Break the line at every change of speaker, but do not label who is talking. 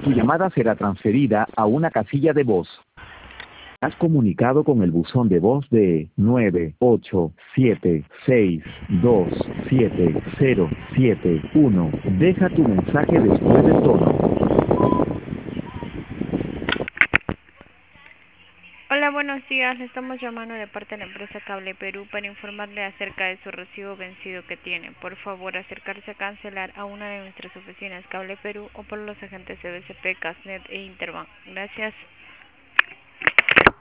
Tu llamada será transferida a una casilla de voz. Has comunicado con el buzón de voz de 987627071. Deja tu mensaje después del tono.
Hola, buenos días. Estamos llamando de parte de la empresa Cable Perú para informarle acerca de su recibo vencido que tiene. Por favor, acercarse a cancelar a una de nuestras oficinas Cable Perú o por los agentes de BCP, Casnet e Interbank. Gracias.